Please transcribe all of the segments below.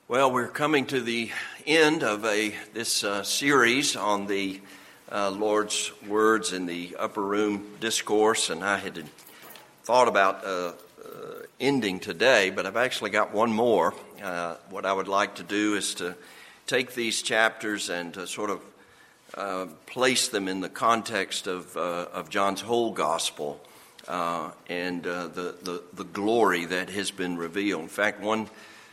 Well, we're coming to the end of this series on the Lord's words in the upper room discourse, and I had thought about ending today, but I've actually got one more. What I would like to do is to take these chapters and to sort of place them in the context of John's whole gospel and the glory that has been revealed. In fact, one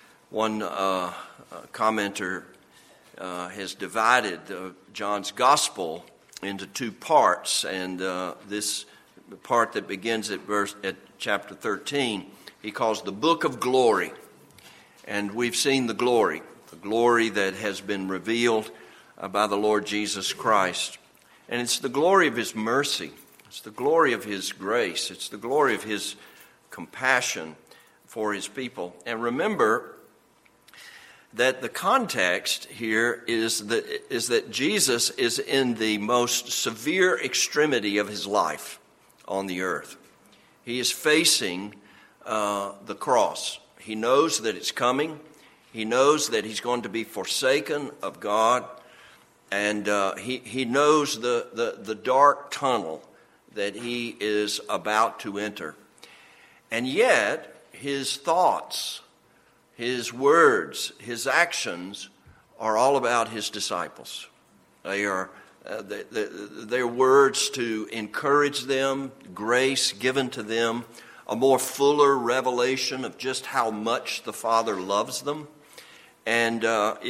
commenter has divided John's gospel into two parts, and this part that begins at chapter 13, he calls the book of glory. And we've seen the glory that has been revealed by the Lord Jesus Christ. And it's the glory of His mercy. It's the glory of His grace. It's the glory of His compassion for His people. And remember that the context here is that Jesus is in the most severe extremity of His life on the earth. He is facing the cross. He knows that it's coming. He knows that He's going to be forsaken of God. And he knows the dark tunnel that He is about to enter. And yet, His thoughts, His words, His actions are all about His disciples. They are their words to encourage them, grace given to them, a more fuller revelation of just how much the Father loves them. And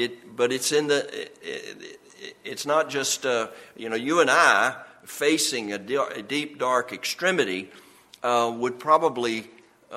it's not just you and I facing a deep dark extremity would probably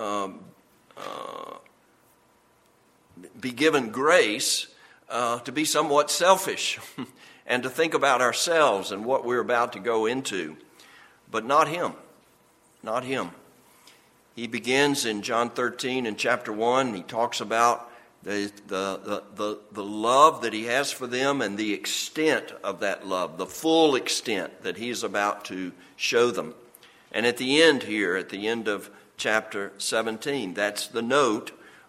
be given grace to be somewhat selfish and to think about ourselves and what we're about to go into. But not Him. Not Him. He begins in John 13 in chapter 1. He talks about the love that He has for them and the extent of that love, the full extent that He's about to show them. And at the end here, at the end of chapter 17, that's the note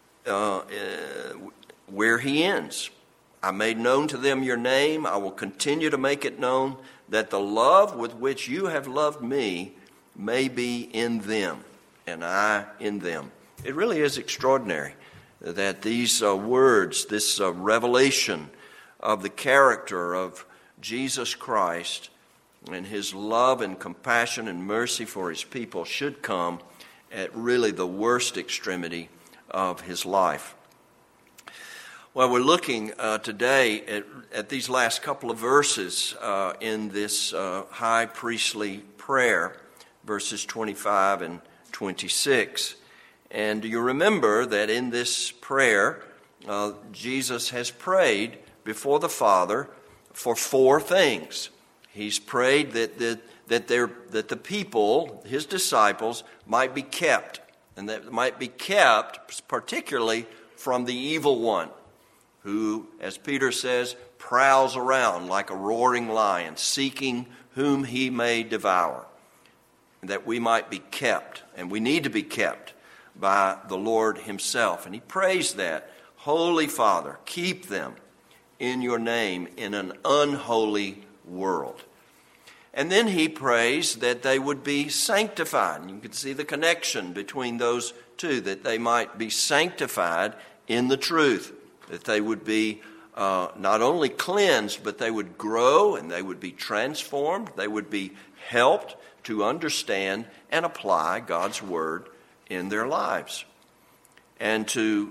where He ends. I made known to them your name. I will continue to make it known, that the love with which you have loved me may be in them, and I in them. It really is extraordinary that these words, this revelation of the character of Jesus Christ and His love and compassion and mercy for His people should come at really the worst extremity of His life. Well, we're looking today at these last couple of verses in this high priestly prayer, verses 25 and 26. And you remember that in this prayer, Jesus has prayed before the Father for four things. He's prayed that the people, His disciples, might be kept, and that might be kept particularly from the evil one, who, as Peter says, prowls around like a roaring lion, seeking whom he may devour. And that we might be kept, and we need to be kept by the Lord Himself. And He prays that, Holy Father, keep them in your name in an unholy world. And then He prays that they would be sanctified. And you can see the connection between those two, that they might be sanctified in the truth, that they would be not only cleansed, but they would grow and they would be transformed. They would be helped to understand and apply God's Word in their lives. And to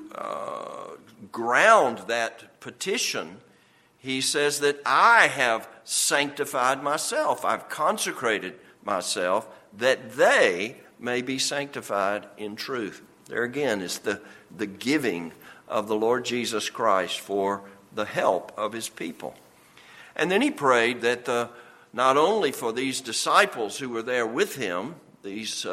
ground that petition, He says that I have sanctified myself. I've consecrated myself that they may be sanctified in truth. There again is the giving of the Lord Jesus Christ for the help of His people. And then He prayed that not only for these disciples who were there with Him, these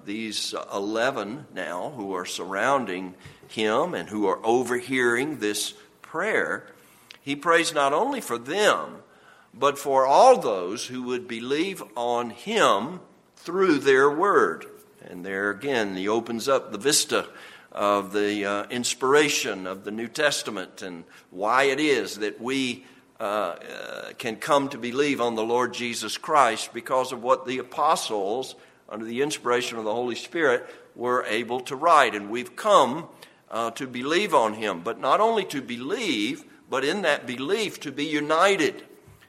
11 now who are surrounding Him and who are overhearing this prayer, He prays not only for them, but for all those who would believe on Him through their word. And there again, He opens up the vista of the inspiration of the New Testament and why it is that we can come to believe on the Lord Jesus Christ, because of what the apostles, under the inspiration of the Holy Spirit, were able to write. And we've come to believe on him, but not only to believe, but in that belief to be united.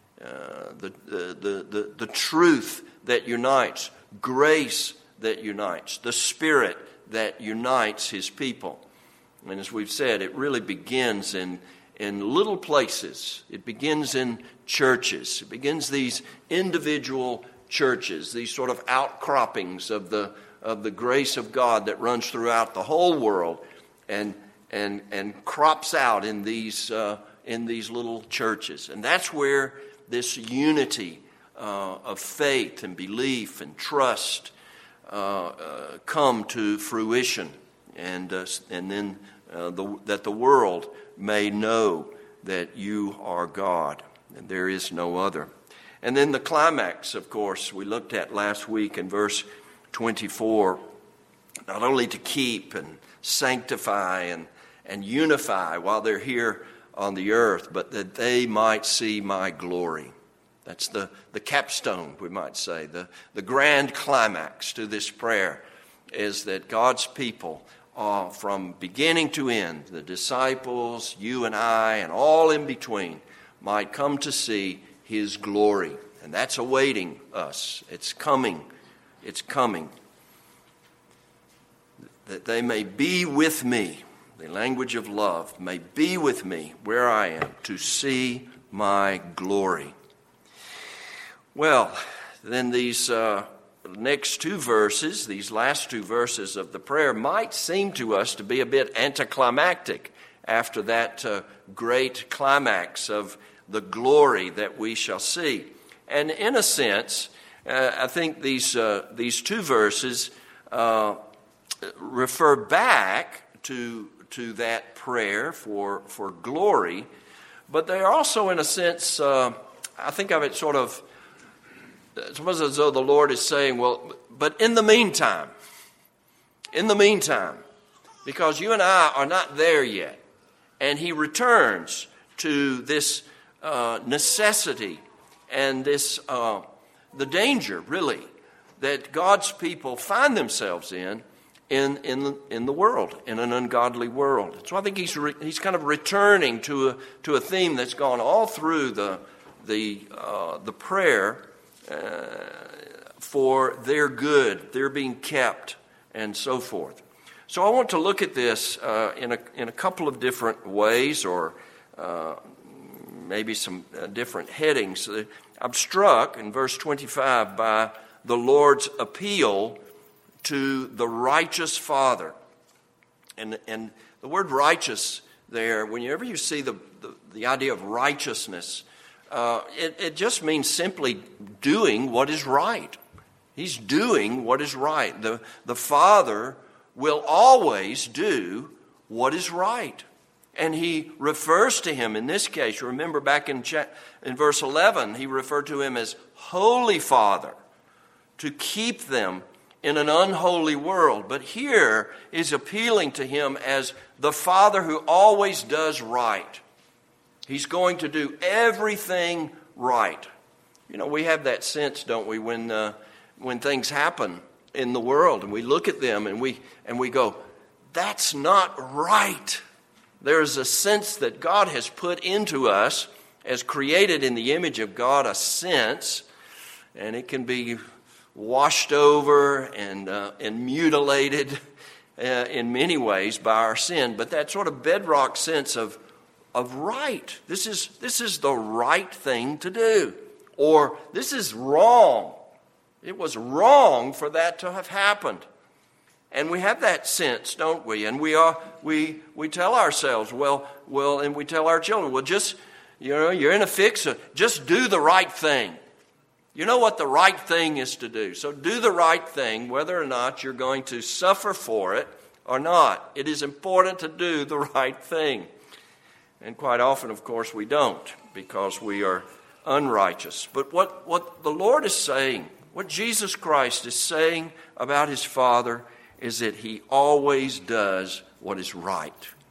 The truth that unites, grace that unites, the Spirit that unites his people. And as we've said, it really begins in little places. It begins in churches. It begins these individual churches, these sort of outcroppings of the grace of God that runs throughout the whole world, and crops out in these little churches. And that's where this unity of faith and belief and trust come to fruition, and then that the world may know that you are God and there is no other. And then the climax, of course, we looked at last week in verse 24, not only to keep and sanctify and unify while they're here on the earth, but that they might see my glory. That's the capstone, we might say. The grand climax to this prayer is that God's people, from beginning to end, the disciples, you and I, and all in between, might come to see his glory. And that's awaiting us. It's coming. It's coming. That they may be with me, the language of love, may be with me where I am, to see my glory. Well, then these next two verses, these last two verses of the prayer, might seem to us to be a bit anticlimactic after that great climax of the glory that we shall see. And in a sense, I think these two verses refer back to that prayer for glory, but they are also, in a sense, I think of it sort of, it's almost as though the Lord is saying, well, but in the meantime, because you and I are not there yet, and he returns to this necessity and this the danger, really, that God's people find themselves in the world, in an ungodly world. So I think he's kind of returning to a theme that's gone all through the prayer. For their good, their being kept, and so forth. So I want to look at this in a couple of different ways, or maybe some different headings. I'm struck in verse 25 by the Lord's appeal to the righteous Father, and the word righteous there. Whenever you see the idea of righteousness, it just means simply doing what is right. He's doing what is right. The Father will always do what is right. And he refers to him in this case. Remember back in verse 11, he referred to him as Holy Father, to keep them in an unholy world. But here is appealing to him as the Father who always does right. He's going to do everything right. You know, we have that sense, don't we, when things happen in the world and we look at them and we go, that's not right. There's a sense that God has put into us, as created in the image of God, a sense, and it can be washed over and mutilated in many ways by our sin. But that sort of bedrock sense of right. This is the right thing to do. Or this is wrong. It was wrong for that to have happened. And we have that sense, don't we? And we tell ourselves, well, and we tell our children, well, just, you're in a fix, just do the right thing. You know what the right thing is to do. So do the right thing, whether or not you're going to suffer for it or not. It is important to do the right thing. And quite often, of course, we don't, because we are unrighteous. But what the Lord is saying, what Jesus Christ is saying about his Father is that he always does what is right.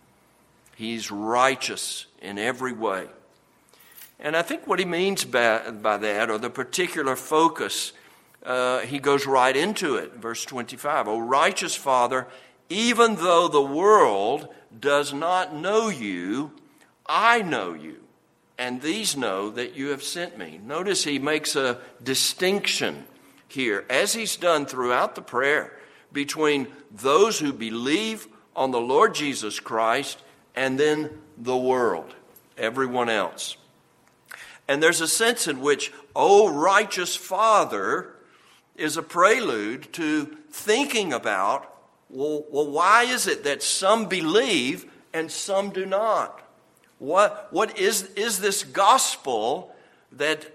He's righteous in every way. And I think what he means by that, or the particular focus, he goes right into it. Verse 25, O righteous Father, even though the world does not know you, I know you, and these know that you have sent me. Notice he makes a distinction here, as he's done throughout the prayer, between those who believe on the Lord Jesus Christ and then the world, everyone else. And there's a sense in which, O righteous Father, is a prelude to thinking about, well, why is it that some believe and some do not? What is this gospel that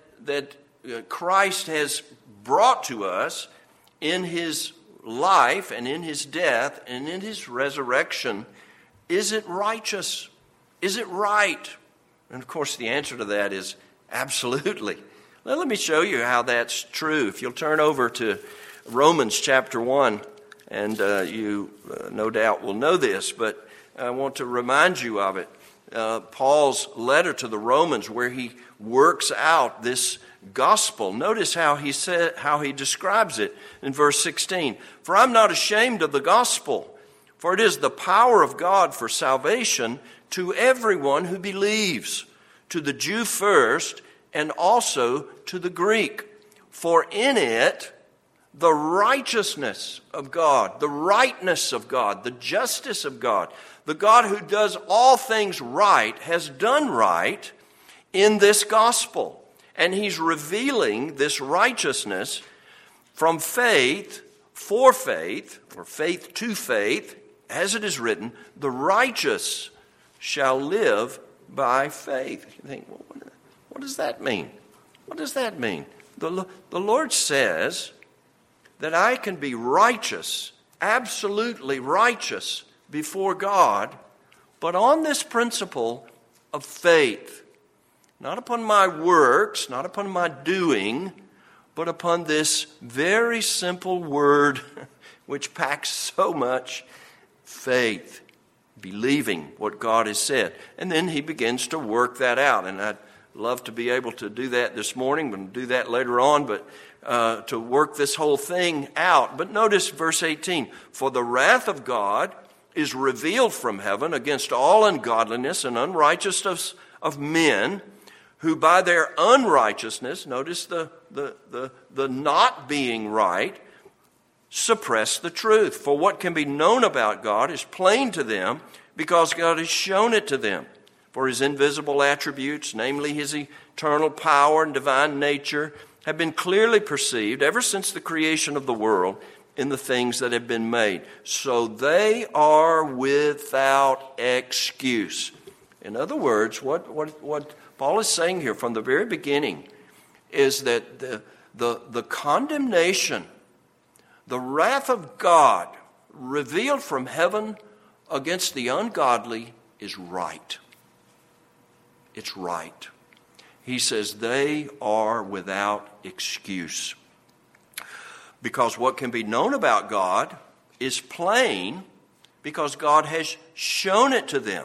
Christ has brought to us in his life and in his death and in his resurrection? Is it righteous? Is it right? And of course the answer to that is absolutely. Well, let me show you how that's true. If you'll turn over to Romans chapter 1, and you no doubt will know this, but I want to remind you of it. Paul's letter to the Romans, where he works out this gospel. Notice how he describes it in verse 16. For I'm not ashamed of the gospel, for it is the power of God for salvation to everyone who believes, to the Jew first, and also to the Greek. For in it the righteousness of God, the rightness of God, the justice of God, the God who does all things right, has done right in this gospel. And he's revealing this righteousness from faith for faith, or faith to faith, as it is written, the righteous shall live by faith. You think, well, what does that mean? What does that mean? The Lord says that I can be righteous, absolutely righteous before God, but on this principle of faith, not upon my works, not upon my doing, but upon this very simple word which packs so much: faith, believing what God has said. And then he begins to work that out. And I'd love to be able to do that this morning. We'll do that later on, but to work this whole thing out. But notice verse 18. For the wrath of God is revealed from heaven against all ungodliness and unrighteousness of men, who by their unrighteousness, notice the not being right, suppress the truth. For what can be known about God is plain to them, because God has shown it to them. For his invisible attributes, namely his eternal power and divine nature, have been clearly perceived ever since the creation of the world in the things that have been made. So they are without excuse. In other words, what Paul is saying here from the very beginning is that the condemnation, the wrath of God revealed from heaven against the ungodly is right. It's right. He says they are without excuse. Because what can be known about God is plain, because God has shown it to them.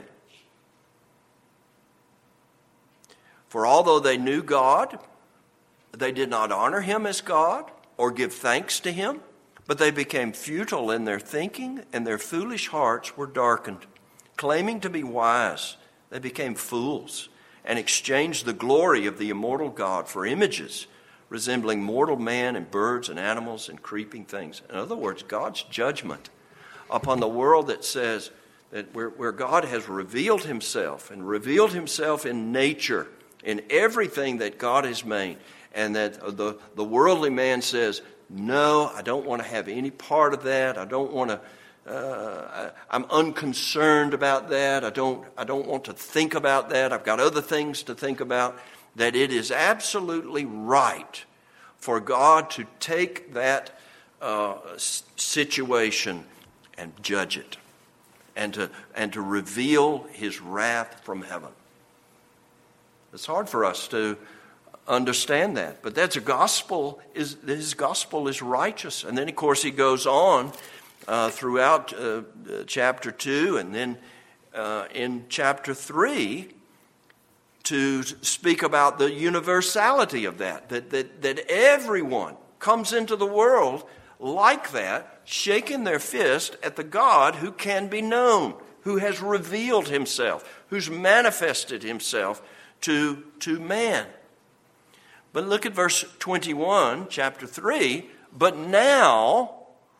For although they knew God, they did not honor him as God or give thanks to him, but they became futile in their thinking, and their foolish hearts were darkened. Claiming to be wise, they became fools and exchanged the glory of the immortal God for images resembling mortal man and birds and animals and creeping things. In other words, God's judgment upon the world that says that where God has revealed himself and revealed himself in nature, in everything that God has made, and that the worldly man says, no, I don't want to have any part of that. I don't want to. I'm unconcerned about that. I don't want to think about that. I've got other things to think about. That it is absolutely right for God to take that situation and judge it, and to reveal his wrath from heaven. It's hard for us to understand that, but that's a gospel. His gospel is righteous. And then, of course, he goes on throughout chapter 2 and then in chapter 3 to speak about the universality of that everyone comes into the world like that, shaking their fist at the God who can be known, who has revealed himself, who's manifested himself to man. But look at verse 21, chapter 3. But now,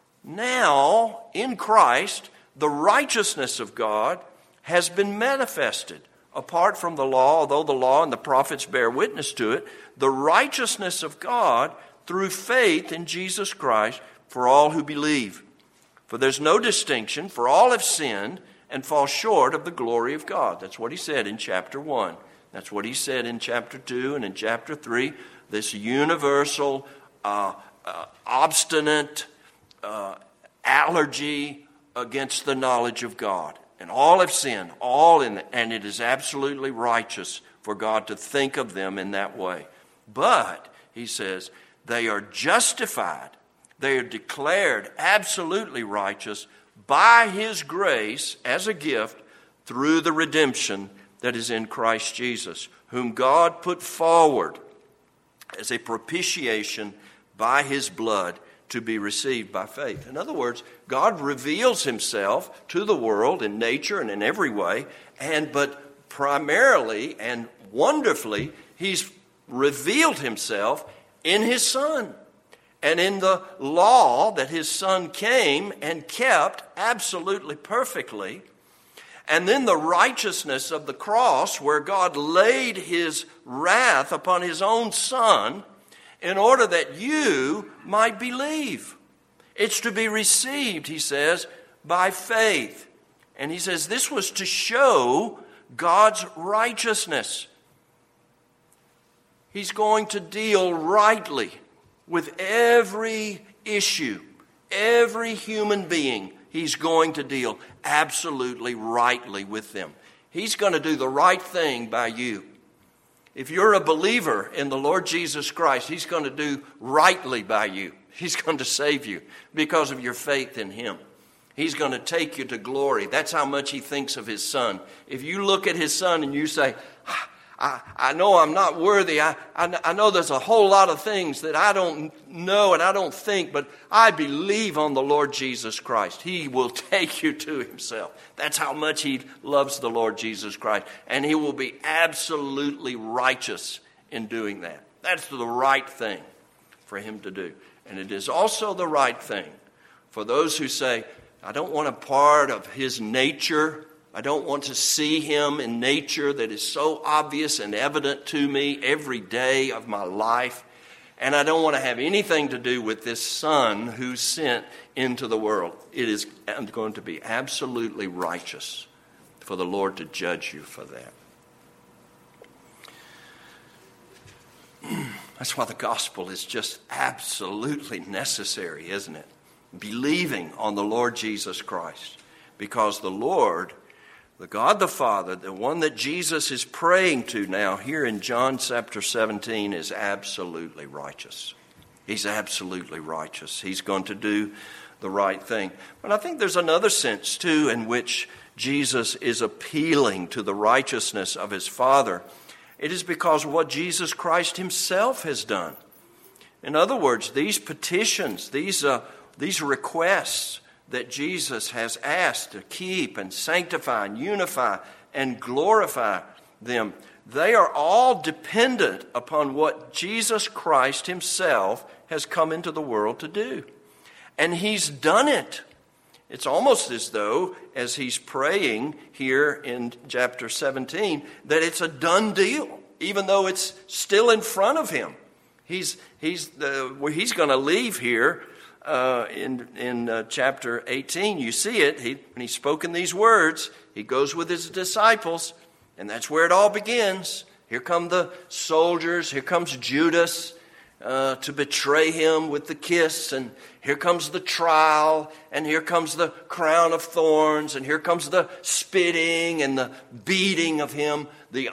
in Christ, the righteousness of God has been manifested. Apart from the law, although the law and the prophets bear witness to it, the righteousness of God through faith in Jesus Christ for all who believe. For there's no distinction, for all have sinned and fall short of the glory of God. That's what he said in chapter 1. That's what he said in chapter 2 and in chapter 3. This universal, obstinate allergy against the knowledge of God. And all have sinned, and it is absolutely righteous for God to think of them in that way. But, he says, they are justified, they are declared absolutely righteous by his grace as a gift through the redemption that is in Christ Jesus, whom God put forward as a propitiation by his blood to be received by faith. In other words, God reveals himself to the world in nature and in every way, but primarily and wonderfully, he's revealed himself in his Son and in the law that his Son came and kept absolutely perfectly, and then the righteousness of the cross where God laid his wrath upon his own Son in order that you might believe. It's to be received, he says, by faith. And he says this was to show God's righteousness. He's going to deal rightly with every issue, every human being. He's going to deal absolutely rightly with them. He's going to do the right thing by you. If you're a believer in the Lord Jesus Christ, he's going to do rightly by you. He's going to save you because of your faith in him. He's going to take you to glory. That's how much he thinks of his Son. If you look at his Son and you say, I know I'm not worthy. I know there's a whole lot of things that I don't know and I don't think, but I believe on the Lord Jesus Christ. He will take you to himself. That's how much he loves the Lord Jesus Christ. And he will be absolutely righteous in doing that. That's the right thing for him to do. And it is also the right thing for those who say, I don't want a part of his nature. I don't want to see him in nature that is so obvious and evident to me every day of my life. And I don't want to have anything to do with this Son who's sent into the world. It is going to be absolutely righteous for the Lord to judge you for that. That's why the gospel is just absolutely necessary, isn't it? Believing on the Lord Jesus Christ. Because the Lord, the God the Father, the one that Jesus is praying to now here in John chapter 17 is absolutely righteous. He's absolutely righteous. He's going to do the right thing. But I think there's another sense too in which Jesus is appealing to the righteousness of his Father. It is because of what Jesus Christ himself has done. In other words, these petitions, these requests that Jesus has asked to keep and sanctify and unify and glorify them, they are all dependent upon what Jesus Christ himself has come into the world to do. And he's done it. It's almost as though, as he's praying here in chapter 17, that it's a done deal, even though it's still in front of him. He's going to leave here in chapter 18. You see it. When he's spoken these words, he goes with his disciples, and that's where it all begins. Here come the soldiers. Here comes Judas to betray him with the kiss, and here comes the trial, and here comes the crown of thorns, and here comes the spitting and the beating of him, the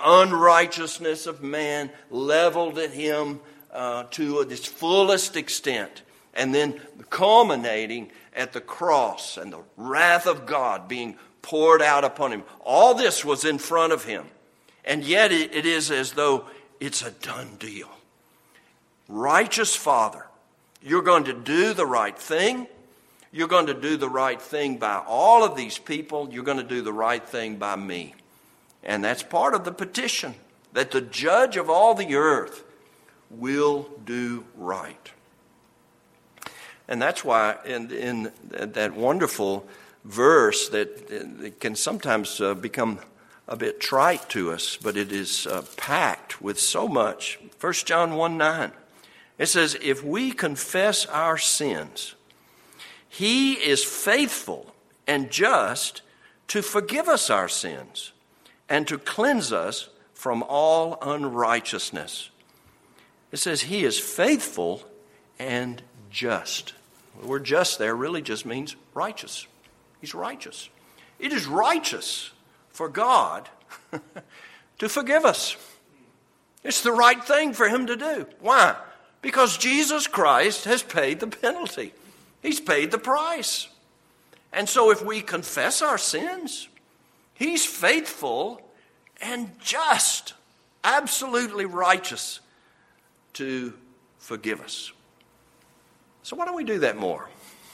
unrighteousness of man leveled at him to its fullest extent. and then culminating at the cross and the wrath of God being poured out upon him. All this was in front of him. And yet it is as though it's a done deal. Righteous Father, you're going to do the right thing. You're going to do the right thing by all of these people. You're going to do the right thing by me. And that's part of the petition, that the judge of all the earth will do right. And that's why in that wonderful verse that can sometimes become a bit trite to us, but it is packed with so much. 1 John 1:9. It says, if we confess our sins, he is faithful and just to forgive us our sins and to cleanse us from all unrighteousness. It says he is faithful and just. The word just there really just means righteous. He's righteous. It is righteous for God to forgive us. It's the right thing for him to do. Why? Because Jesus Christ has paid the penalty. He's paid the price. And so if we confess our sins, he's faithful and just, absolutely righteous to forgive us. So why don't we do that more?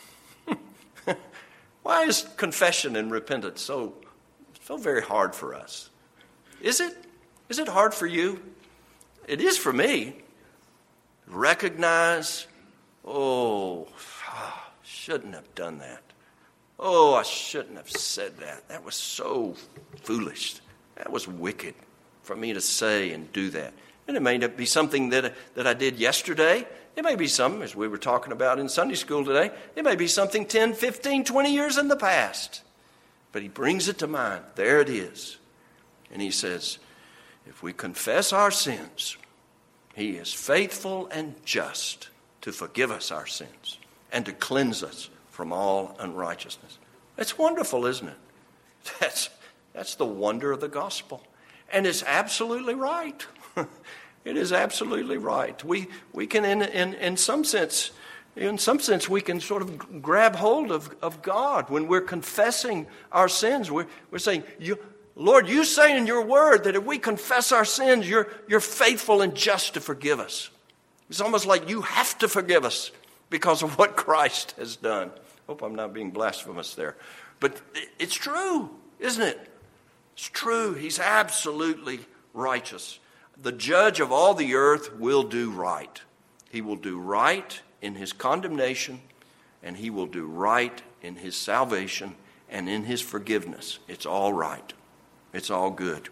Why is confession and repentance so very hard for us? Is it? Is it hard for you? It is for me. Recognize, shouldn't have done that. Oh, I shouldn't have said that. That was so foolish. That was wicked for me to say and do that. And it may not be something that I did yesterday. It may be something, as we were talking about in Sunday school today, it may be something 10, 15, 20 years in the past. But he brings it to mind. There it is. And he says, if we confess our sins, he is faithful and just to forgive us our sins and to cleanse us from all unrighteousness. That's wonderful, isn't it? That's the wonder of the gospel. And it's absolutely right. It is absolutely right. We can, in some sense, we can sort of grab hold of God when we're confessing our sins. We're saying, Lord, you say in your word that if we confess our sins, you're faithful and just to forgive us. It's almost like you have to forgive us because of what Christ has done. Hope I'm not being blasphemous there. But it's true, isn't it? It's true. He's absolutely righteous. The judge of all the earth will do right. He will do right in his condemnation, and he will do right in his salvation and in his forgiveness. It's all right. It's all good.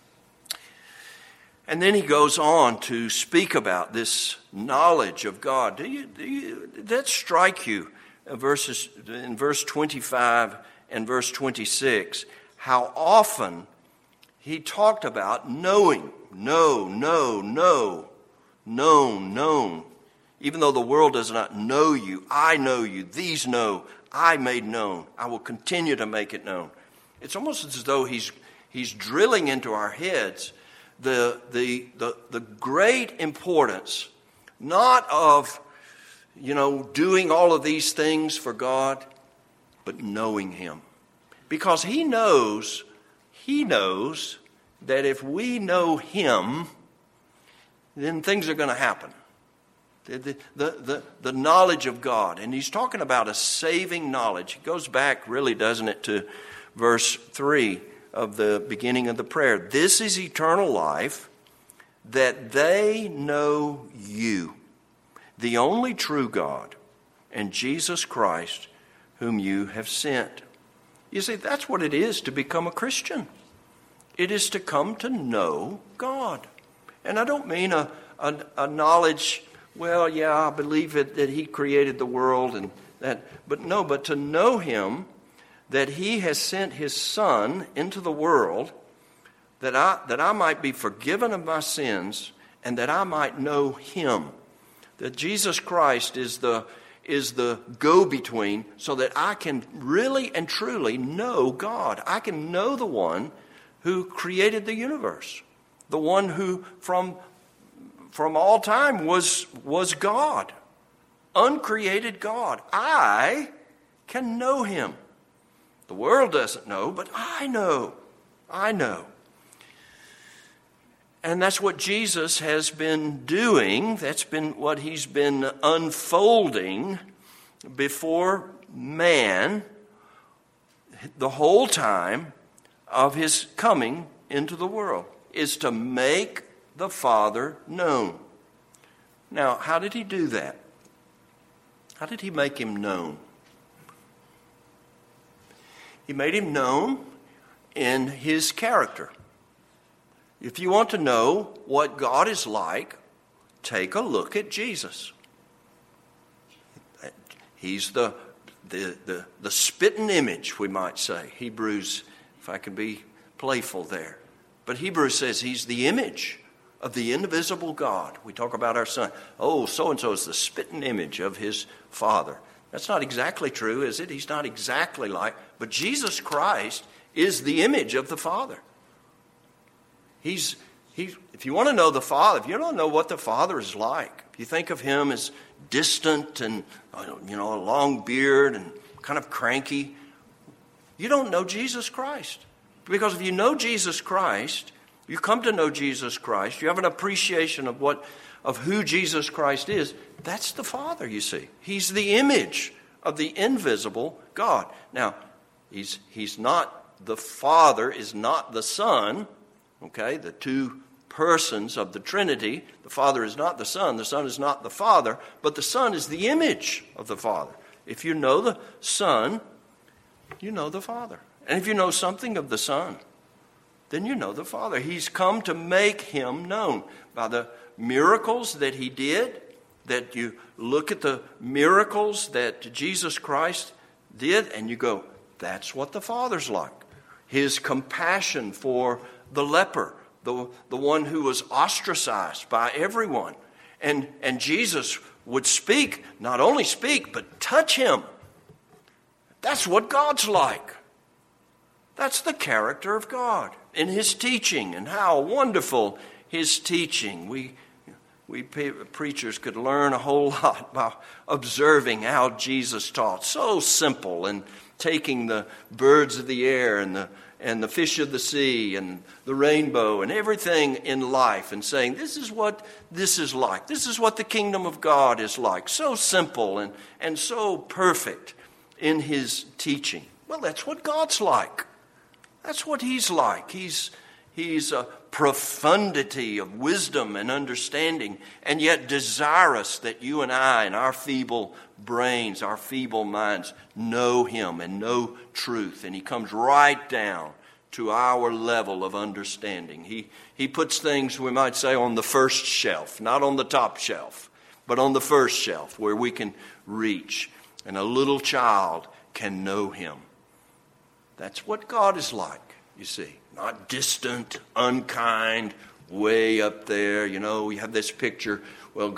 And then he goes on to speak about this knowledge of God. Did that strike you? In verse 25 and verse 26, how often he talked about knowing. Known. Even though the world does not know you, I know you. These know, I made known. I will continue to make it known. It's almost as though he's drilling into our heads the great importance, not of, doing all of these things for God, but knowing him. Because he knows that if we know him, then things are going to happen. The knowledge of God. And he's talking about a saving knowledge. It goes back, really, doesn't it, to verse 3 of the beginning of the prayer. This is eternal life, that they know you, the only true God, and Jesus Christ, whom you have sent. You see, that's what it is to become a Christian. It is to come to know God. And I don't mean a knowledge, I believe that he created the world and that, but to know him, that he has sent his Son into the world that I might be forgiven of my sins and that I might know him. That Jesus Christ is the go-between so that I can really and truly know God. I can know the one who created the universe, the one who from all time was God. uncreated God. I can know him. The world doesn't know, but I know. I know. And that's what Jesus has been doing. That's been what he's been unfolding before man the whole time of his coming into the world, is to make the Father known. Now, how did he do that? How did he make him known? He made him known in his character. If you want to know what God is like, take a look at Jesus. He's the spitting image, we might say. Hebrews, if I can be playful there. But Hebrews says he's the image of the invisible God. We talk about our son. Oh, so-and-so is the spitting image of his Father. That's not exactly true, is it? He's not exactly like. But Jesus Christ is the image of the Father. He's if you want to know the Father, if you don't know what the Father is like, if you think of him as distant and, a long beard and kind of cranky, you don't know Jesus Christ. Because if you know Jesus Christ, you come to know Jesus Christ, you have an appreciation of who Jesus Christ is, that's the Father, you see. He's the image of the invisible God. Now, he's not, the Father is not the Son, okay, the two persons of the Trinity. The Father is not the Son is not the Father, but the Son is the image of the Father. If you know the Son, you know the Father. And if you know something of the Son, then you know the Father. He's come to make him known by the miracles that he did, that you look at the miracles that Jesus Christ did, and you go, that's what the Father's like. His compassion for the leper, the one who was ostracized by everyone. And Jesus would speak, not only speak, but touch him. That's what God's like. That's the character of God in his teaching, and how wonderful his teaching. We preachers could learn a whole lot by observing how Jesus taught. So simple, and taking the birds of the air and the fish of the sea and the rainbow and everything in life and saying, this is what this is like. This is what the kingdom of God is like. So simple and so perfect in his teaching. Well, that's what God's like. That's what he's like. He's a profundity of wisdom and understanding, and yet desirous that you and I and our feeble brains, our feeble minds know him and know truth. And he comes right down to our level of understanding. He puts things, we might say, on the first shelf, not on the top shelf, but on the first shelf where we can reach. And a little child can know him. That's what God is like, you see. Not distant, unkind, way up there. We have this picture, well,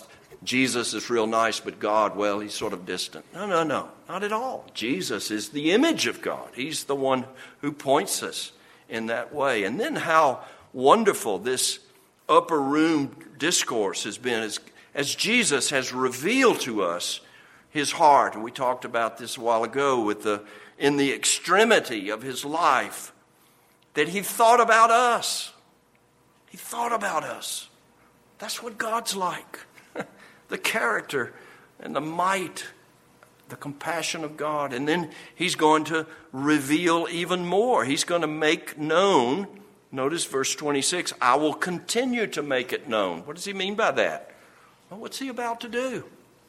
Jesus is real nice, but God, well, he's sort of distant. No, not at all. Jesus is the image of God. He's the one who points us in that way. And then how wonderful this upper room discourse has been as Jesus has revealed to us his heart. And we talked about this a while ago in the extremity of his life, that he thought about us. He thought about us. That's what God's like. The character and the might, the compassion of God. And then he's going to reveal even more. He's going to make known, notice verse 26, I will continue to make it known. What does he mean by that? Well, what's he about to do?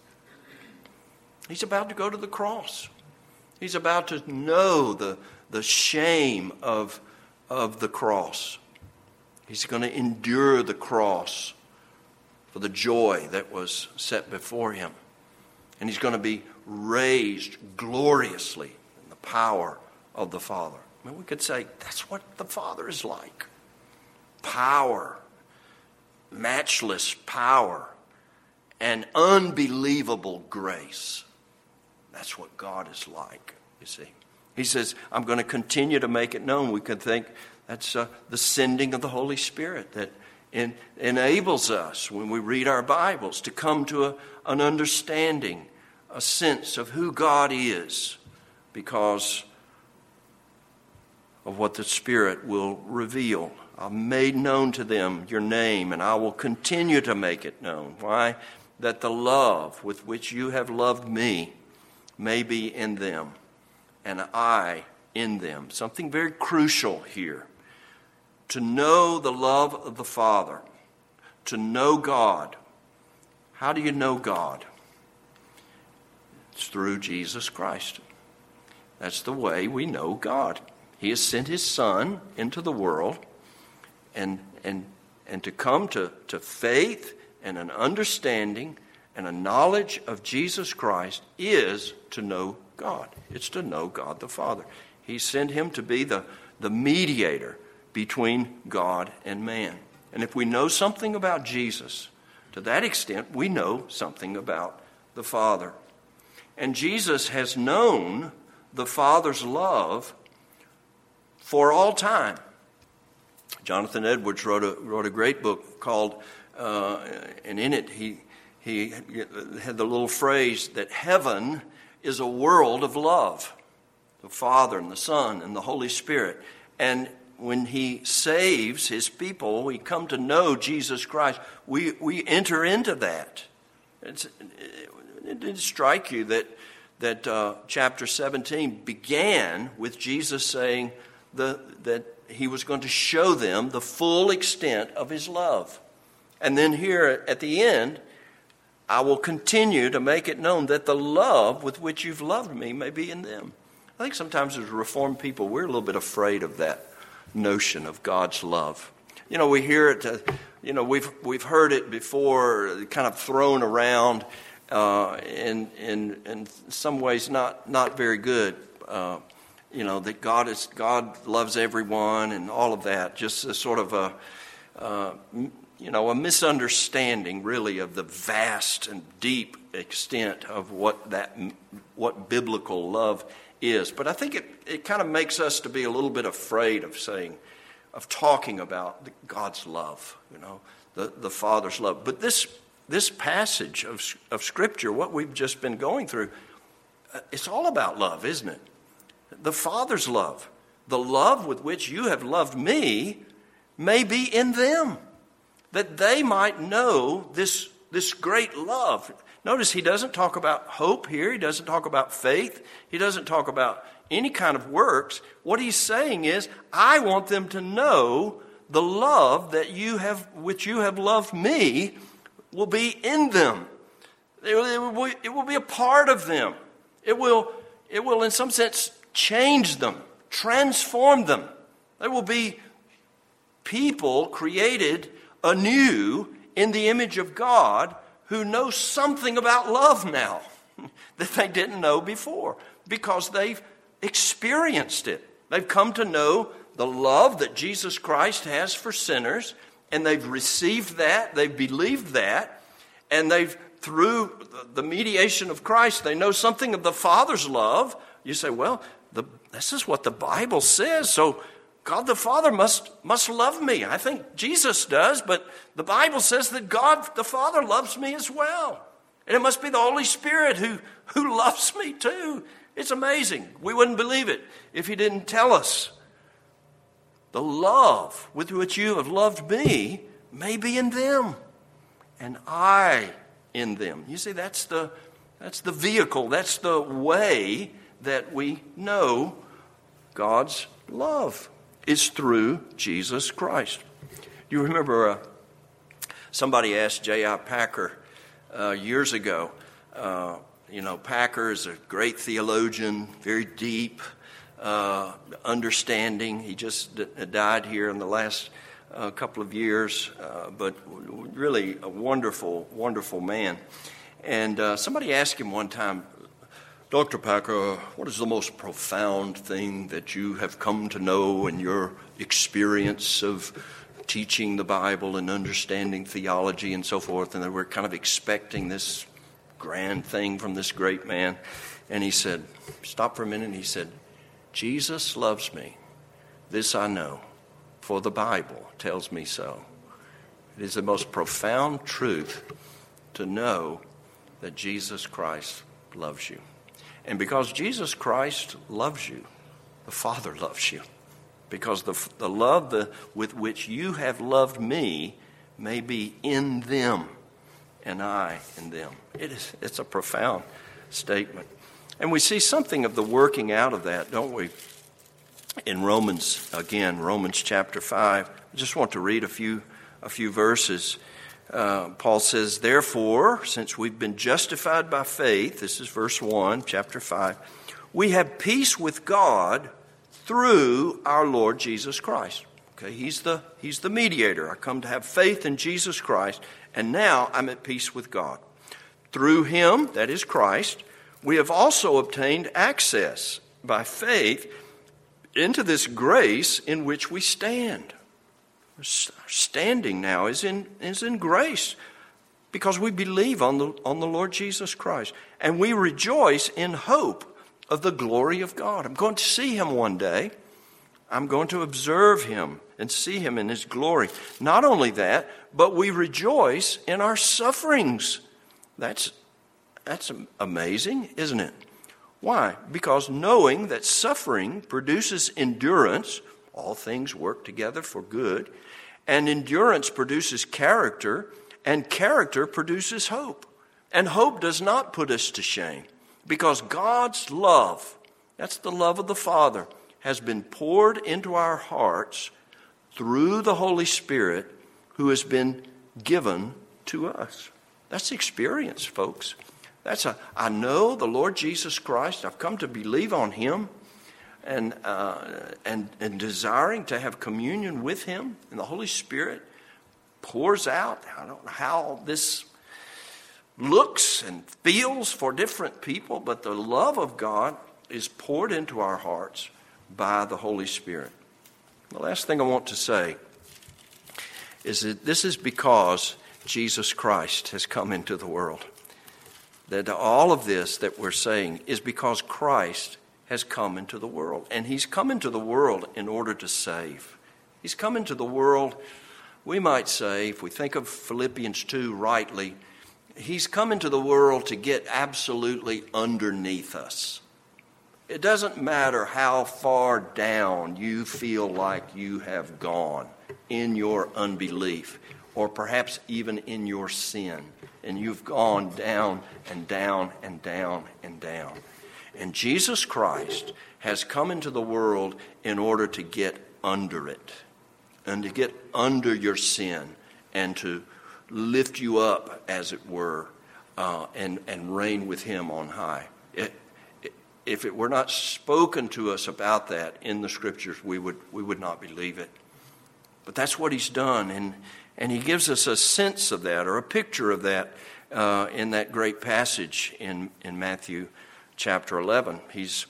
He's about to go to the cross. He's about to know the shame of the cross. He's going to endure the cross for the joy that was set before him. And he's going to be raised gloriously in the power of the Father. I mean, we could say that's what the Father is like. Power, matchless power, and unbelievable grace. That's what God is like, you see. He says, I'm going to continue to make it known. We could think that's the sending of the Holy Spirit, that enables us, when we read our Bibles, to come to an understanding, a sense of who God is, because of what the Spirit will reveal. I've made known to them your name, and I will continue to make it known. Why? That the love with which you have loved me may be in them, and I in them. Something very crucial here. To know the love of the Father, to know God. How do you know God? It's through Jesus Christ. That's the way we know God. He has sent his Son into the world, and to come to faith and an understanding and a knowledge of Jesus Christ is to know God. It's to know God the Father. He sent him to be the mediator between God and man. And if we know something about Jesus, to that extent, we know something about the Father. And Jesus has known the Father's love for all time. Jonathan Edwards wrote a great book called, and in it he had the little phrase that heaven is a world of love. The Father and the Son and the Holy Spirit. And when he saves his people, we come to know Jesus Christ. We enter into that. It didn't strike you that chapter 17 began with Jesus saying that he was going to show them the full extent of his love. And then here at the end, I will continue to make it known that the love with which you've loved me may be in them. I think sometimes as Reformed people, we're a little bit afraid of that notion of God's love. You know, we hear it, we've heard it before, kind of thrown around in some ways not very good. That God loves everyone and all of that. Just a sort of a misunderstanding really of the vast and deep extent of what biblical love is. But I think it kind of makes us to be a little bit afraid of talking about God's love, the Father's love. But this passage of Scripture, what we've just been going through, it's all about love, isn't it? The Father's love, the love with which you have loved me, may be in them, that they might know this great love. Notice he doesn't talk about hope here. He doesn't talk about faith. He doesn't talk about any kind of works. What he's saying is, I want them to know the love which you have loved me will be in them. It will be a part of them. It will in some sense change them, transform them. They will be people created anew in the image of God who know something about love now that they didn't know before because they've experienced it. They've come to know the love that Jesus Christ has for sinners, and they've received that, they've believed that, and through the mediation of Christ, they know something of the Father's love. You say, well, this is what the Bible says, so God the Father must love me. I think Jesus does, but the Bible says that God the Father loves me as well. And it must be the Holy Spirit who loves me too. It's amazing. We wouldn't believe it if he didn't tell us. The love with which you have loved me may be in them, and I in them. You see, that's the vehicle, that's the way that we know God's love is through Jesus Christ. You remember somebody asked J.I. Packer years ago. Packer is a great theologian, very deep understanding. He just died here in the last couple of years, but really a wonderful, wonderful man. And somebody asked him one time, Dr. Packer, what is the most profound thing that you have come to know in your experience of teaching the Bible and understanding theology and so forth? And they were kind of expecting this grand thing from this great man. And he said, stop for a minute, and he said, Jesus loves me. This I know, for the Bible tells me so. It is the most profound truth to know that Jesus Christ loves you. And because Jesus Christ loves you, the Father loves you. Because the love with which you have loved me may be in them and I in them. It's a profound statement. And we see something of the working out of that, don't we? In Romans chapter 5. I just want to read a few verses. Paul says, therefore, since we've been justified by faith, this is verse 1, chapter 5, we have peace with God through our Lord Jesus Christ. Okay, he's the mediator. I come to have faith in Jesus Christ, and now I'm at peace with God. Through him, that is Christ, we have also obtained access by faith into this grace in which we stand. Standing now is in grace because we believe on the Lord Jesus Christ, and we rejoice in hope of the glory of God. I'm going to see him one day. I'm going to observe him and see him in his glory. Not only that, but we rejoice in our sufferings. That's amazing, isn't it? Why? Because knowing that suffering produces endurance, all things work together for good, and endurance produces character, and character produces hope. And hope does not put us to shame, because God's love, that's the love of the Father, has been poured into our hearts through the Holy Spirit who has been given to us. That's experience, folks. I know the Lord Jesus Christ. I've come to believe on him and desiring to have communion with him. And the Holy Spirit pours out. I don't know how this looks and feels for different people, but the love of God is poured into our hearts by the Holy Spirit. The last thing I want to say is that this is because Jesus Christ has come into the world. That all of this that we're saying is because Christ has come into the world. And he's come into the world in order to save. He's come into the world, we might say, if we think of Philippians 2 rightly, he's come into the world to get absolutely underneath us. It doesn't matter how far down you feel like you have gone in your unbelief, or perhaps even in your sin, and you've gone down and down and down and down. And Jesus Christ has come into the world in order to get under it, and to get under your sin, and to lift you up, as it were, and reign with him on high. If it were not spoken to us about that in the Scriptures, we would not believe it. But that's what he's done, and he gives us a sense of that, or a picture of that, in that great passage in Matthew chapter 11. He's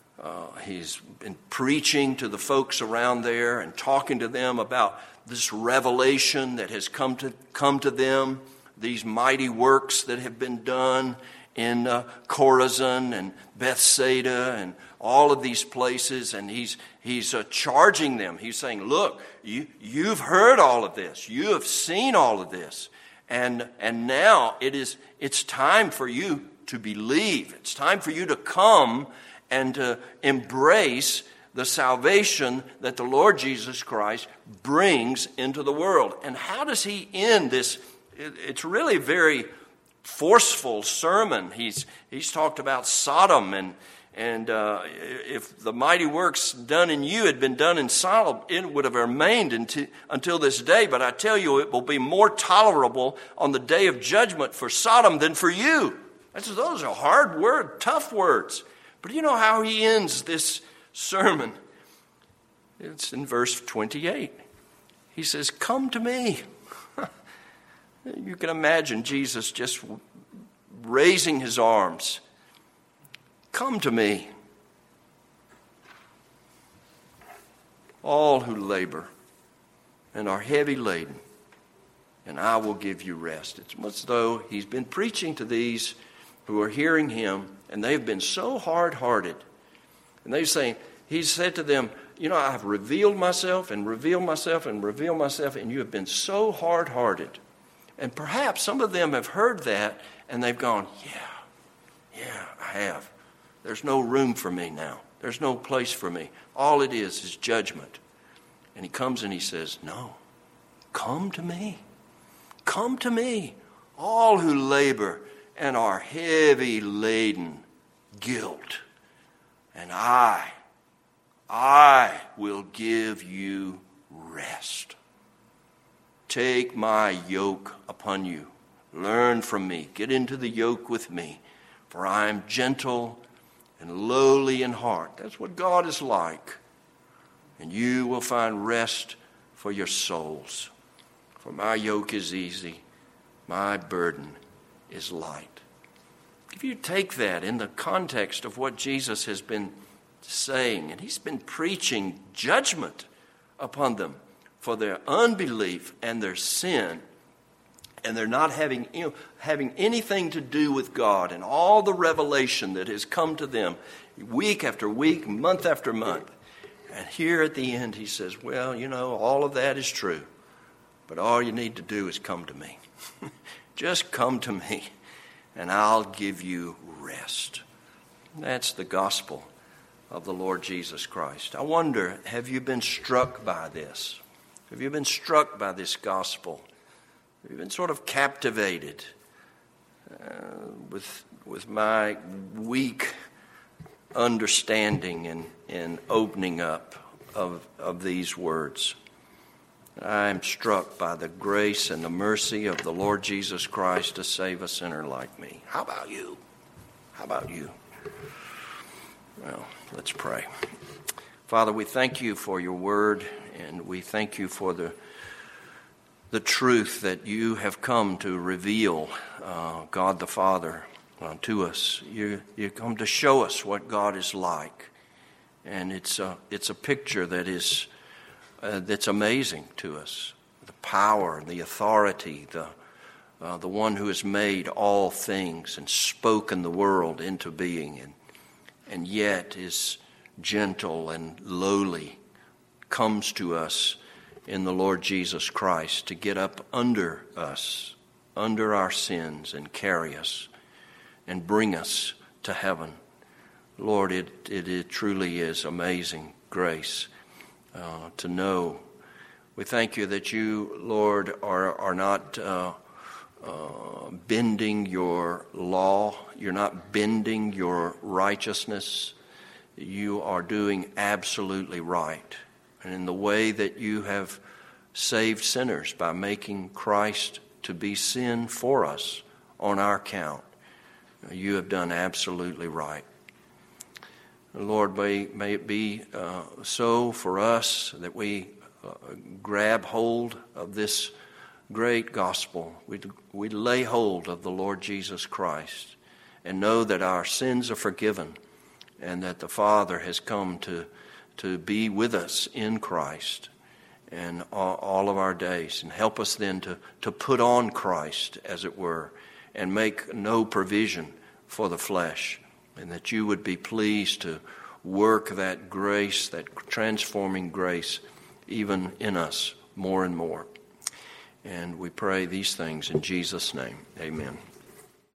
been preaching to the folks around there and talking to them about this revelation that has come to them, these mighty works that have been done in Chorazin and Bethsaida and all of these places, and he's charging them. He's saying, look, you've heard all of this. You have seen all of this. And now it's time for you to believe. It's time for you to come and to embrace the salvation that the Lord Jesus Christ brings into the world. And how does he end this? It's really very forceful sermon. He's talked about Sodom, and if the mighty works done in you had been done in Sodom, it would have remained until this day. But I tell you, it will be more tolerable on the day of judgment for Sodom than for you. Those are hard words, tough words. But you know how he ends this sermon? It's in verse 28. He says, "Come to me." You can imagine Jesus just raising his arms. "Come to me, all who labor and are heavy laden, and I will give you rest." It's as though he's been preaching to these who are hearing him, and they've been so hard-hearted. And he said to them, I've revealed myself and revealed myself and revealed myself, and you have been so hard-hearted. And perhaps some of them have heard that, and they've gone, yeah, I have. There's no room for me now. There's no place for me. All it is judgment. And he comes and he says, no, come to me. Come to me, all who labor and are heavy laden, guilt, and I will give you rest. Take my yoke upon you. Learn from me. Get into the yoke with me, for I am gentle and lowly in heart. That's what God is like. And you will find rest for your souls. For my yoke is easy, my burden is light. If you take that in the context of what Jesus has been saying, and he's been preaching judgment upon them for their unbelief and their sin, and they're not having anything to do with God and all the revelation that has come to them week after week, month after month. And here at the end he says, well, all of that is true, but all you need to do is come to me. Just come to me, and I'll give you rest. That's the gospel of the Lord Jesus Christ. I wonder, have you been struck by this? Have you been struck by this gospel? Have you been sort of captivated with my weak understanding and opening up of these words? I am struck by the grace and the mercy of the Lord Jesus Christ to save a sinner like me. How about you? How about you? Well, let's pray. Father, we thank you for your word, and we thank you for the truth that you have come to reveal, God the Father, to us. You come to show us what God is like, and it's a picture that is that's amazing to us. The power, the authority, the one who has made all things and spoken the world into being, and yet is gentle and lowly, comes to us in the Lord Jesus Christ to get up under us, under our sins, and carry us and bring us to heaven. Lord, it truly is amazing grace to know. We thank you that you, Lord, are not bending your law. You're not bending your righteousness. You are doing absolutely right. And in the way that you have saved sinners by making Christ to be sin for us on our account, you have done absolutely right. Lord, may it be so for us that we grab hold of this great gospel. We lay hold of the Lord Jesus Christ and know that our sins are forgiven and that the Father has come to be with us in Christ and all of our days, and help us then to put on Christ, as it were, and make no provision for the flesh, and that you would be pleased to work that grace, that transforming grace, even in us more and more. And we pray these things in Jesus' name. Amen.